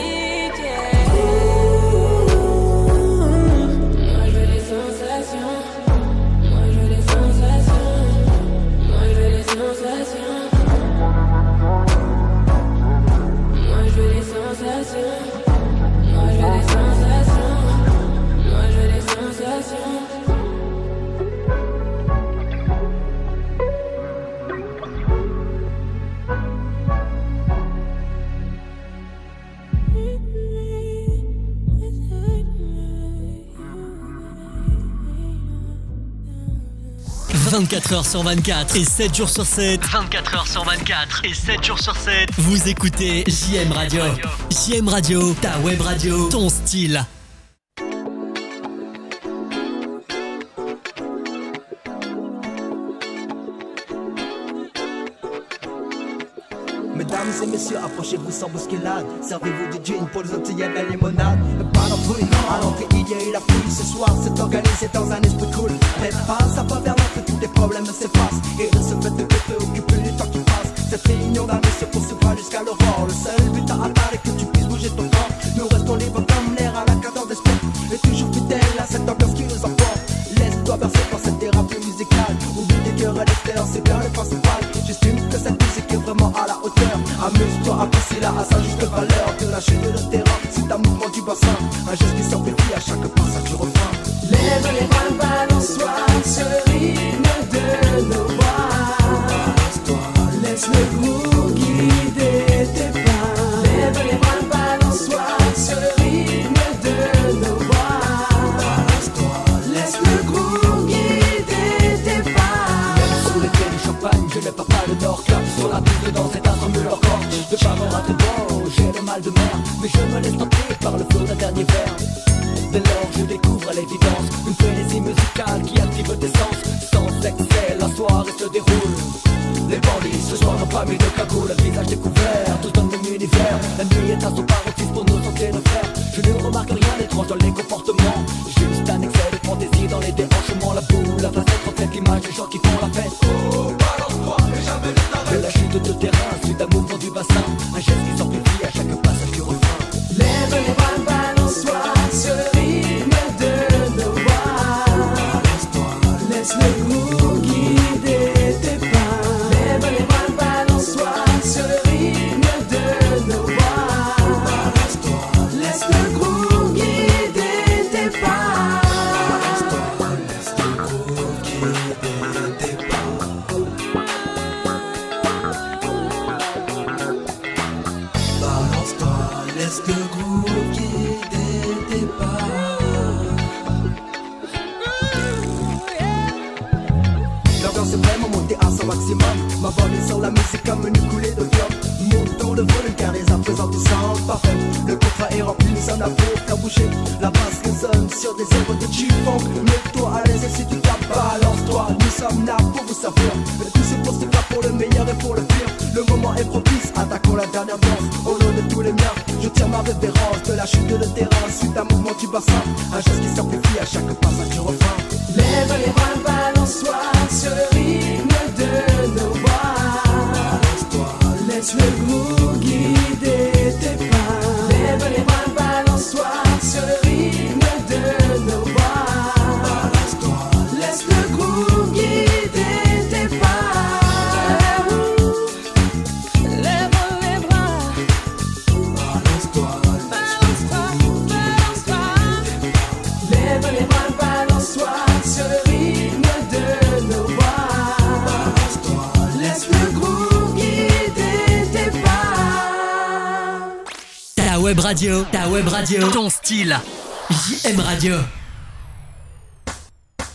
Speaker 9: Moi je veux les sensations. Moi je veux les sensations. Moi je veux les sensations. Moi je veux les sensations. Moi je veux les sensations. Moi je veux les sensations.
Speaker 3: « 24h sur 24 et 7 jours sur 7.
Speaker 4: 24h sur 24 et 7 jours sur 7.
Speaker 3: Vous écoutez JM Radio. JM Radio, ta web radio, ton style.
Speaker 14: Mesdames et messieurs, approchez-vous sans bousculade. Servez-vous du gin pour les Antilles de la limonade. Pas d'embrouille, à l'entrée il y a eu la foule. Ce soir c'est organisé dans un esprit cool. Mais pas, ça va vers là que tous les problèmes s'effacent. Et de ce fait de te préoccuper du temps qui passe. Cette réunion d'amis se poursuivra jusqu'à l'aurore. Le seul but à atteindre est que tu puisses bouger ton corps. Nous restons libres comme l'air à la cadence des sports. Et toujours fidèles à cette ambiance qui nous emporte. Laisse-toi bercer par cette thérapie musicale. Oublie tes cœurs et l'extérieur, c'est bien le principal. J'estime que cette musique est vraiment à la hauteur. Amuse-toi, apprécie-la à sa juste valeur. De lâcher de le terrain, c'est un mouvement du bassin. Un geste qui s'amplifie à chaque passage du refrain.
Speaker 15: Lève les bras, balance-toi sur le rythme de nos voix. Laisse le groove guider tes pas. Lève les bras, balance-toi.
Speaker 14: Dès lors je découvre à l'évidence une frénésie musicale qui active tes sens. Sans excès, la soirée se déroule. Les bandits ce soir n'ont pas mis de cagoule, le visage découvert, tous dans le même univers. La nuit est à son paroxysme pour nous sentir le faire. Je ne remarque rien d'étrange dans les comportements, juste un excès de fantaisie dans les déhanchements. La boule, la facette reflète l'image des gens qui font la fête. Oh, balance-toi et jamais ne t'arrête. De la chute de terrain, suite à mouvement du bassin, un geste qui s'amplifie à chaque passage du refrain.
Speaker 15: Lève les bras, balance-toi sur le rythme de nos voix. Laisse le groove guider tes pas. Lève les bras, balance-toi sur le rythme de nos voix. Laisse le groove guider tes pas. Laisse le groove guider tes pas. Balance-toi, laisse le groove guider tes pas.
Speaker 14: L'ambiance est vraiment montée à son maximum. Ma voix est sur la musique comme une coulée de viande. Montons le volume car les à présent tout semble parfait. Le contrat est rempli, nous sommes là pour faire bouger. La basse résonne sur des œuvres de G-Funk. Mets-toi à l'aise et si tu tapes, balance-toi. Nous sommes là pour vous servir. Tout se pour se faire pour le meilleur et pour le pire. Le moment est propice, attaquons la dernière danse. Au nom de tous les miens, je tiens ma révérence. De la chute de terrain, suite à un mouvement du bassin. Un geste qui s'amplifie à chaque passage du refrain.
Speaker 15: Lève les bras, balance-toi sur le rythme de nos voix. Laisse le groove guider tes pas. Lève les bras, balance-toi sur le rythme de nos voix. Laisse le groove guider tes pas. Lève les bras, balance-toi, balance-toi. Lève les bras, balance-toi sur le rythme de nos voix. Laisse le groove guider tes pas.
Speaker 3: Ta web radio, ton style. JM Radio.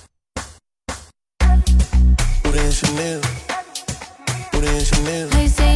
Speaker 8: Chanel.
Speaker 5: They say